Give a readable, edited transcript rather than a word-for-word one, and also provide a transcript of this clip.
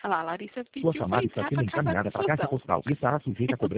Olá, Larissa, Sua pediu para chamada está entrar sendo para a caixa encaminhada para a caixa postal. postal e estará sujeita a cobrança.